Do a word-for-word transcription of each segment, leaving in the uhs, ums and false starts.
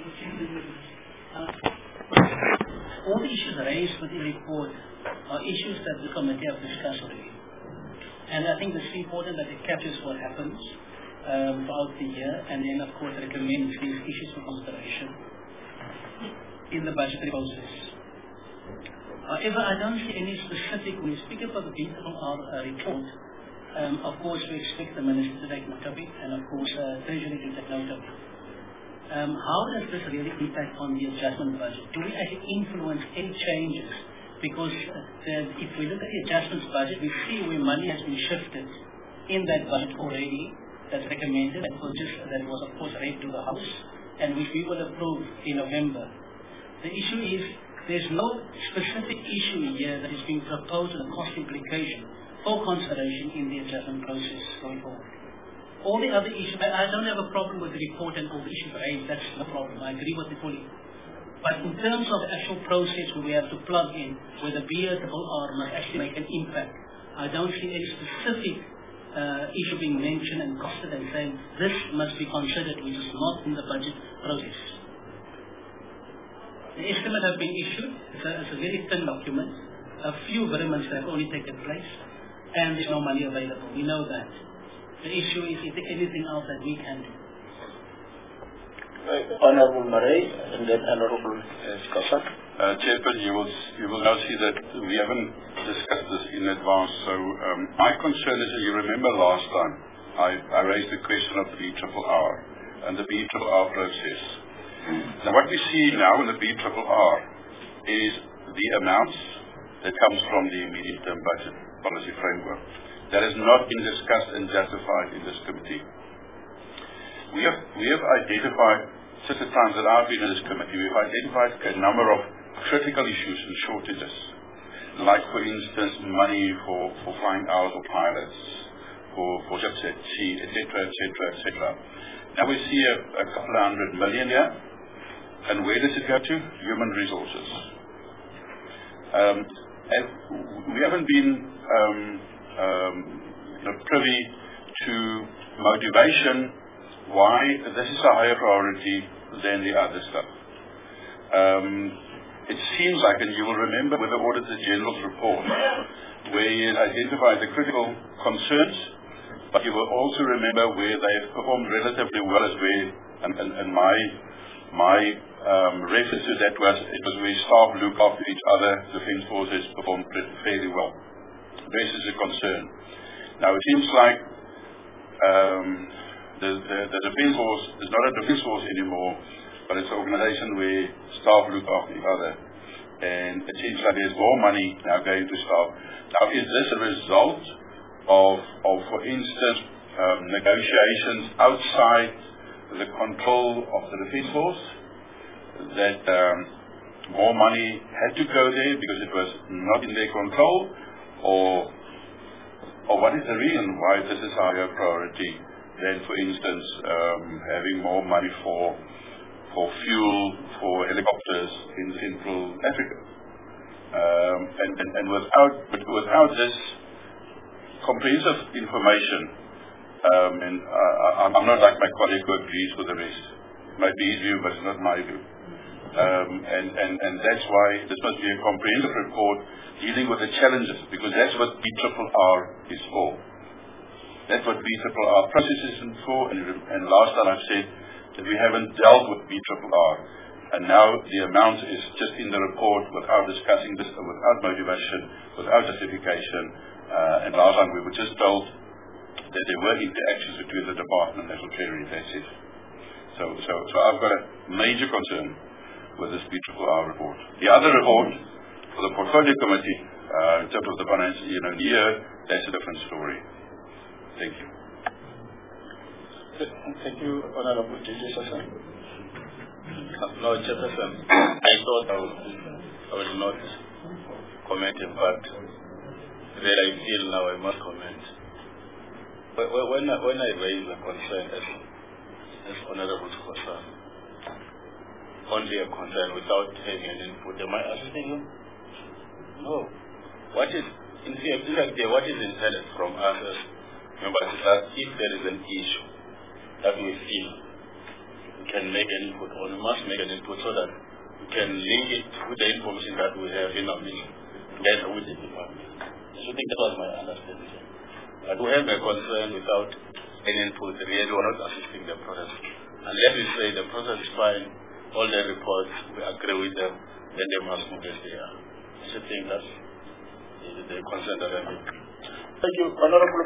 Uh, all the issues raised with the report are issues that the committee have discussed already. And I think it's important that it captures what happens um, throughout the year, and then of course recommends these issues for consideration in the budgetary process. However, I don't see any specific, when we speak about the detail of our uh, report, um, of course we expect the Minister to take note of it, and of course uh, Treasury to take note of it. Um, how does this really impact on the adjustment budget? Do we actually influence any changes? Because uh, the, if we look at the adjustments budget, we see where money has been shifted in that budget already, that's recommended, that was, just, that was of course read to the House, and which we will approve in November. The issue is, there's no specific issue here that is being proposed as a cost implication for consideration in the adjustment process going forward. All the other issues, I, I don't have a problem with the report and all the issues raised, that's no problem, I agree with it fully. But in terms of the actual process where we have to plug in, where the B R must actually make an impact, I don't see any specific uh, issue being mentioned and costed and saying this must be considered, which is not in the budget process. The estimate has been issued. It's a, it's a very thin document. A few variants have only taken place, and there's no money available. We know that. The issue is, is there anything else that we can do? Right. Honorable Murray, and then Honorable Scott. Uh, Chairperson, you will, you will now see that we haven't discussed this in advance. So um, my concern is, that you remember last time, I, I raised the question of the B R R R and the B R R R process. Now what we see now in the B R R R is the amounts that comes from the immediate term budget policy framework that has not been discussed and justified in this committee. We have, we have identified, since the times that I've been in this committee, we've identified a number of critical issues and shortages, like for instance money for, for flying hours of pilots, for, for ships at sea, et cetera, et cetera, et cetera. Now we see a, a couple of hundred million here. And where does it go to? Human resources. Um, and we haven't been um, um, you know, privy to motivation why this is a higher priority than the other stuff. Um, it seems like, and you will remember with the Auditor General's report, where he identified the critical concerns, but you will also remember where they have performed relatively well as well, and, and, and my my um, reference to that was, it was where staff look after each other, defence forces performed fairly well. This is a concern. Now it seems like um, the, the, the defence force is not a defence force anymore, but it's an organisation where staff look after each other. And it seems like there's more money now going to staff. Now is this a result of, of for instance, um, negotiations outside the control of the defence force, that um, more money had to go there because it was not in their control, or or what is the reason why this is a higher priority than, for instance, um, having more money for for fuel for helicopters in Central Africa? Um, and, and, and without but without this comprehensive information, Um, and uh, I'm not like my colleague who agrees with the rest. It might be his view, but it's not my view. Um, and, and, and that's why this must be a comprehensive report dealing with the challenges, because that's what B R R R is for. That's what B R R R process is for. And, and last time I've said that we haven't dealt with B R R R. And now the amount is just in the report without discussing this, without motivation, without justification. Uh, and last time we were just told that there were interactions between the department and National Treasury, that's it. So, so, so I've got a major concern with this B R R R report. The other report for the Portfolio Committee, uh, in terms of the financial you know, year, that's a different story. Thank you. Thank you, Honorable J J Sasson. No, Chairperson, I thought I would, I would not comment, but that I feel now I must comment. When I, when I raise a concern as, as Honorable concern, only a concern without having an input, am I assisting you? No. What is, in fact, what is intended from us as members is that if there is an issue that we feel can make an input, or we must make an input so that we can link it with the information that we have in our meeting, together with the department. So I think that was my understanding. But we have a concern without any input, really we're not assisting the process. Unless we say the process is fine, all the reports, we agree with them, then they must move as they are. So I think that's the, the concern that I have. Thank you, Honorable.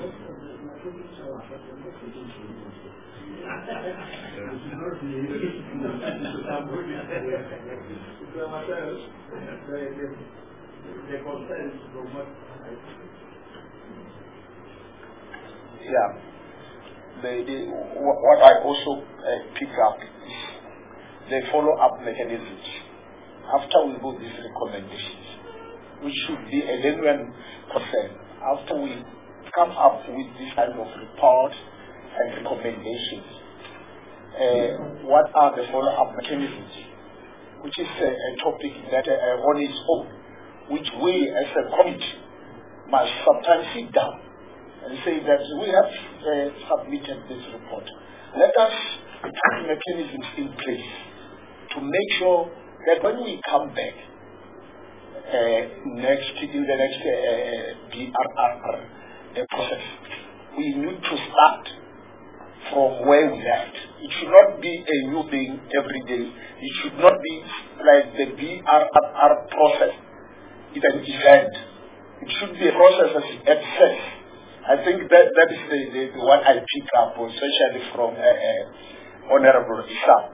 Yeah. The, the, what I also uh, pick up is the follow-up mechanisms. After we do these recommendations, which should be a genuine concern, after we come up with this kind of report and recommendations, uh, what are the follow-up mechanisms, which is a, a topic that uh, on its own, which we as a committee must sometimes sit down and say that we have uh, submitted this report. Let us put mechanisms in place to make sure that when we come back uh, next in the next uh, B R R uh, process, we need to start from where we left. It should not be a new thing every day. It should not be like the B R R process. It's an event. It should be a process at first. I think that that is the, the, the one I pick up, especially from uh, uh, Honorable Isam.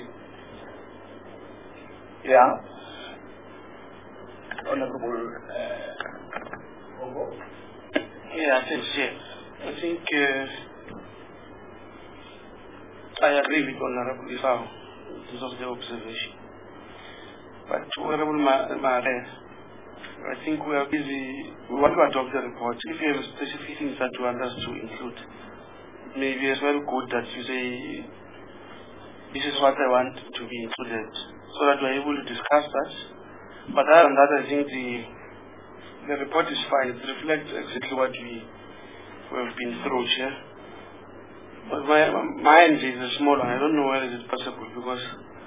Yeah. Honorable uh, Ogo. Yeah, I think, yeah. I think uh, I agree with Honorable Isam in terms of the observation. But Honorable Mare, I think we are busy. We want to adopt the report. If you have specific things that you want us to include, maybe as well good that you say, this is what I want to be included, so that we are able to discuss that. But other than that, I think the the report is fine. It reflects exactly what we, we have been through here. But my mind is a small one. I don't know whether it is possible, because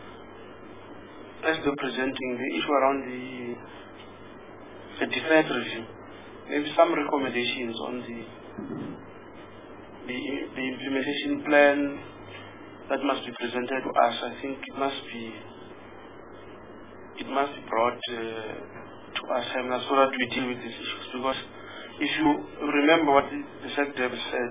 as they're presenting the issue around the the defense review, maybe some recommendations on the the the implementation plan that must be presented to us. I think it must be it must be brought uh, to us, and so that we deal with these issues. Because if you remember what the, the Secretary said,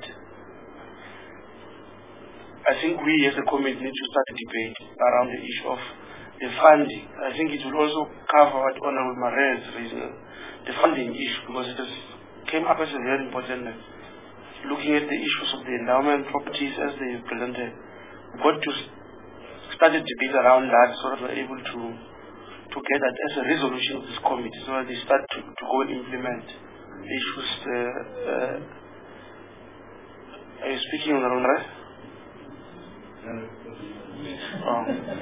I think we as a committee need to start a debate around the issue of the funding. I think it will also cover what Honorable Mare is raising, the funding issue, because it has came up as a very important, uh, looking at the issues of the endowment properties as they presented. We've got to start a debate around that, so that we're able to to get that as a resolution of this committee, so that they start to, to go and implement the issues. Uh, uh, are you speaking on the wrong right? Oh.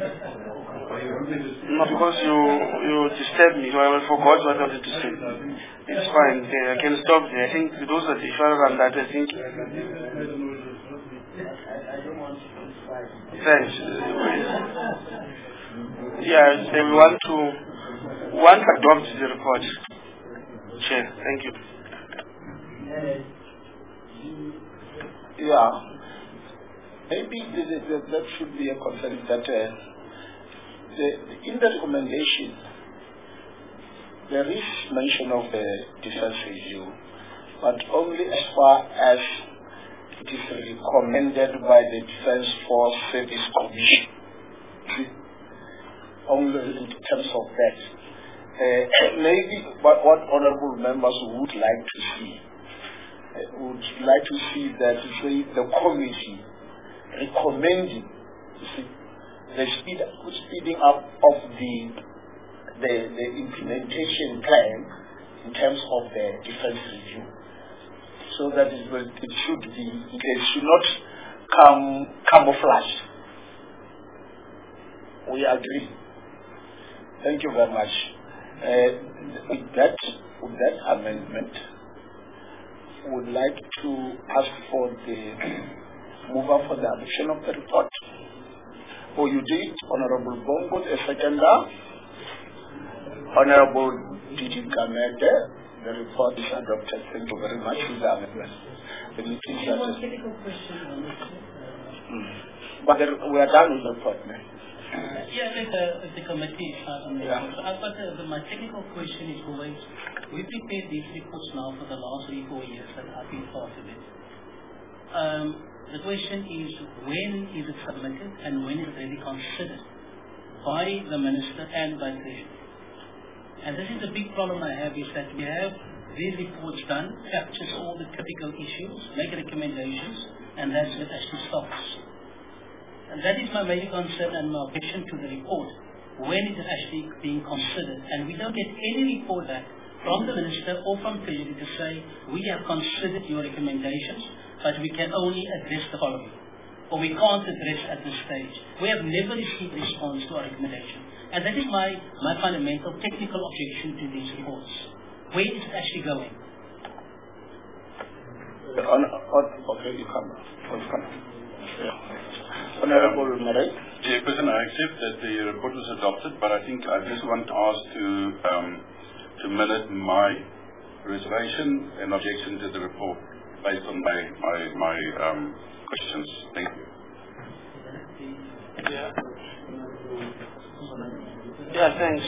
No, because you you disturbed me, so I forgot what I wanted to say. It's fine. Okay, I can stop there. I think those are the issues on that. I think. Thanks. Yeah, so we want to want to adopt the report. Chair, thank you. Yeah. Maybe the, the, the, that should be a concern that uh, the, in the recommendation there is mention of the defense review, but only as far as it is recommended by the Defense Force Service Commission. Only in terms of that. Uh, maybe what, what honorable members would like to see, uh, would like to see that say, the committee recommending, you see, the speed, speeding up of the, the the implementation plan in terms of the defense review, so that it will it should be it should not come camouflaged. We agree. Thank you very much. Uh, with that with that amendment, would like to ask for the mover for the adoption of the report. Oh, you did, Honorable Bongo, a seconder. Honorable Didi Kamete, the report is adopted. Thank you very much for the amendment. The meeting is one technical question on this. Mm. But the, we are done with the report now. Uh, yeah, like uh, the committee uh, on the Yeah. report. So I've got uh, the, my technical question is always, we prepared these reports now for the last three, four years that I've been part of it. Um, the question is, when is it submitted and when is it really considered by the Minister and by Treasury? And this is the big problem I have, is that we have these reports done, captures all the critical issues, make recommendations, and that's it actually stops. And that is my major concern and my objection to the report. When is it actually being considered? And we don't get any report back from the Minister or from Treasury to say, we have considered your recommendations, but we can only address the following, or we can't address at this stage. We have never received response to our recommendation. And that is my, my fundamental technical objection to these reports. Where is it actually going? On, on, okay, you come. You come. Yeah. Honorable Marais. Chairperson, I accept that the report was adopted, but I think I just want to ask to um, to minute my reservation and objection to the report based on my my, my um, questions. Thank you. Yeah. Yeah, thanks.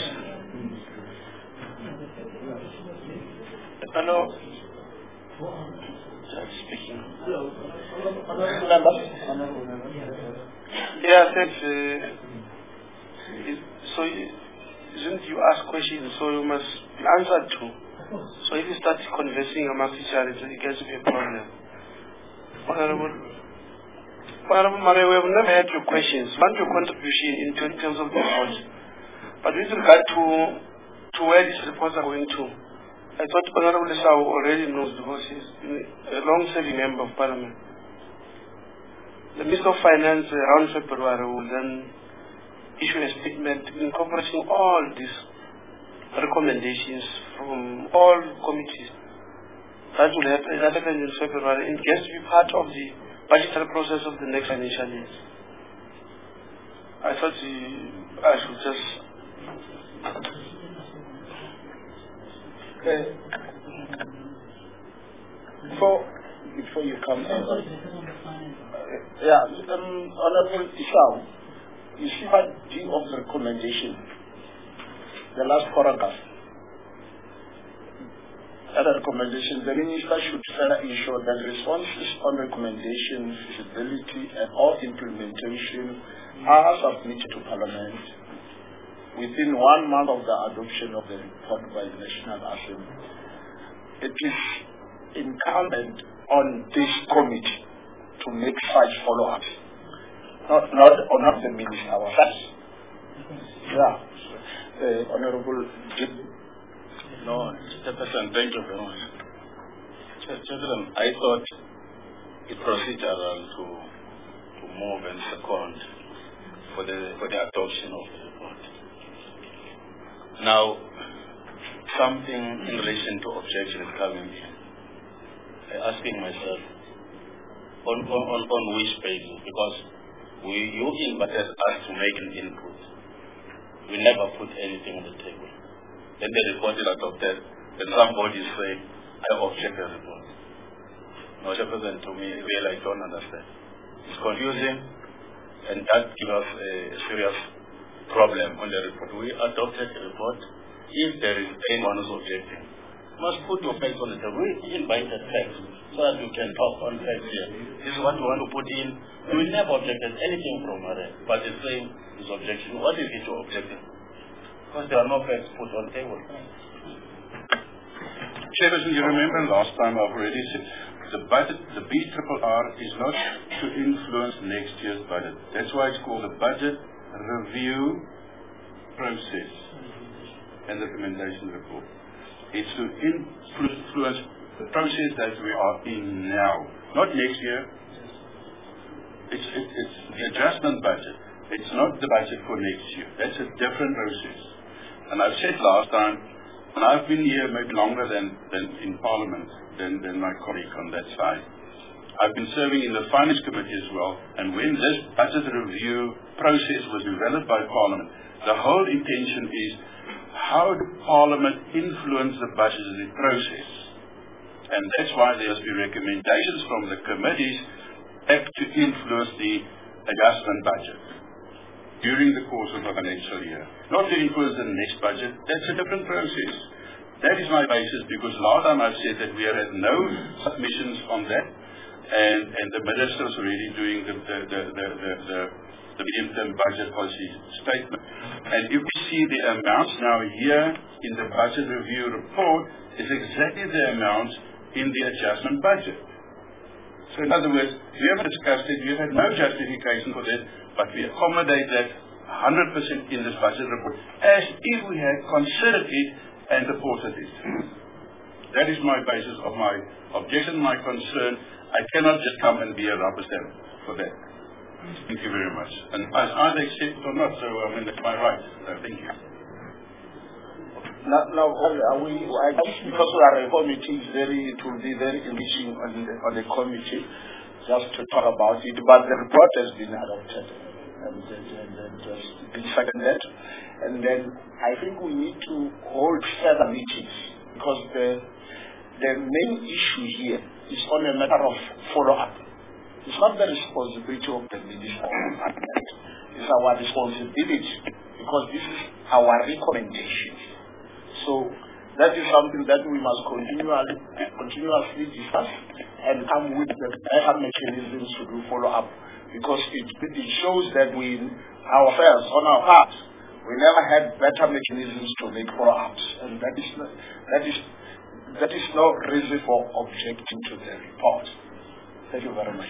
Hello. Just speaking. Yeah, thanks. Uh, so, since you ask questions, so you must be answered to. So if you start conversing amongst each other, it gets to be a problem. Honorable, Honorable Marais, we have never had your questions. Want your contribution in terms of the report. But with regard to, to where these reports are going to, I thought Honorable Lesau already knows because he's a long-serving member of Parliament. The Minister of Finance uh, around February will then issue a statement incorporating all these recommendations from all committees. That will happen, that happens in February. It gets to be part of the budgetary process of the next financial year. I thought uh, I should just Uh, before, before you come, uh, yeah, um, Honorable Isau, you see what D of the recommendation, the last paragraph. Other recommendation, the Minister should further ensure that responses on recommendations, feasibility, and all implementation are submitted to Parliament within one month of the adoption of the report by the National Assembly. It is incumbent on this committee to make such follow-ups, not not or not the minister ourselves. Yeah, uh, Honorable Jim. No, Chairperson, thank you very much. Chairperson, I thought it procedural to to move and second for the for the adoption of the report. Now, something in relation to objection is coming in. I'm asking myself, on, on, on, on which basis? Because we, you invited us to make an input. We never put anything on the table. Then the report is adopted, then somebody say, I object the report. No, Chairperson, to me, really, I don't understand. It's confusing, and that gives us a serious problem on the report. We adopted the report. If there is anyone who's objecting, you must put your facts on the table. We invited facts so that you can talk on facts here. This is what we want to put in. We never objected anything from her, but the same is objection. What is it you're objecting? Because there are no facts put on the table. Chairperson, you remember last time I've already said the budget, the B R R is not to influence next year's budget. That's why it's called a budget review process and the recommendation report. It's to influence the process that we are in now, not next year. It's, it, it's the adjustment budget. It's not the budget for next year. That's a different process. And I've said last time, and I've been here maybe longer than, than in Parliament than, than my colleague on that side. I've been serving in the Finance Committee as well, and when this budget review process was developed by Parliament, the whole intention is how do Parliament influence the budgetary process? And that's why there has been recommendations from the committees to influence the adjustment budget during the course of the financial year. Not to influence the next budget, that's a different process. That is my basis, because last time I've said that we have had no submissions on that, and, and the minister is already doing the, the, the, the, the, the, the medium-term budget policy statement. And if we see the amounts now here in the budget review report, is exactly the amounts in the adjustment budget. So in other words, we haven't discussed it, we have had no justification for that, but we accommodate that one hundred percent in this budget report, as if we had considered it and reported it. That is my basis of my objection, my concern. I cannot just come and be a rubber stamp for that. Thank you very much. And as either accept or not, so I mean, that's my right. So thank you. Now, now are we, I guess because we are a committee, very, it will be very enriching on the, on the committee just to talk about it. But the report has been adopted and, and, and, and just been seconded. And then I think we need to hold further meetings, because the the main issue here is on a matter of follow-up. It's not the responsibility of the minister or the cabinet. It's our responsibility, because this is our recommendation. So that is something that we must continually, continuously discuss and come with the better mechanisms to do follow-up, because it, it shows that we, ourselves, on our part, we never had better mechanisms to make follow-ups, and that is not, that is that is no reason for objecting to the report. Thank you very much.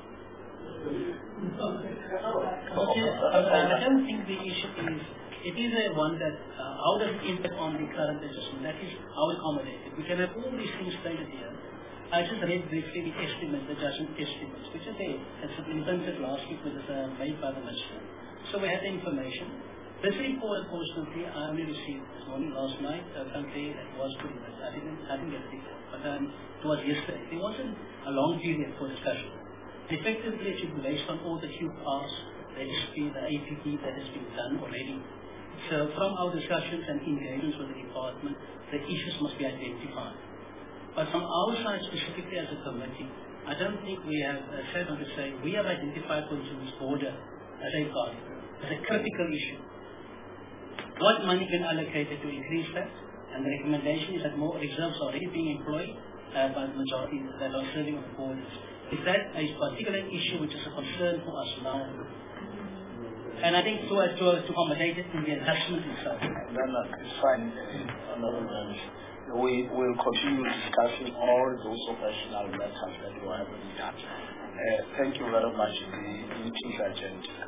I don't think the issue is, it is a one that uh, how does it impact on the current adjustment? That is how accommodated. We can have all these things stated here. I just read briefly the estimates, the adjustment estimates, which is there. It's been printed last week, was uh, made by the minister. So we have the information. This report, unfortunately, I only received this morning, last night. Uh, Sunday, it was pretty much. I didn't, I didn't get it, but um, it was yesterday. It wasn't a long period for discussion. Effectively, it should be based on all the Q Rs, the S P, the A P P that has been done already. So from our discussions and engagements with the department, the issues must be identified. But from our side, specifically as a committee, I don't think we have uh, said on to say we have identified consumers border as a safeguarding, as a critical issue. What money can allocate to increase that? And the recommendation is that more reserves are already being employed uh, by the majority that are serving on the borders. Is that a particular issue which is a concern for us now? And I think so as to, to accommodate it in the adjustment itself. No, no, it's fine. We will continue discussing all those operational matters that we have done. Uh, thank you very much. The meeting is adjourned.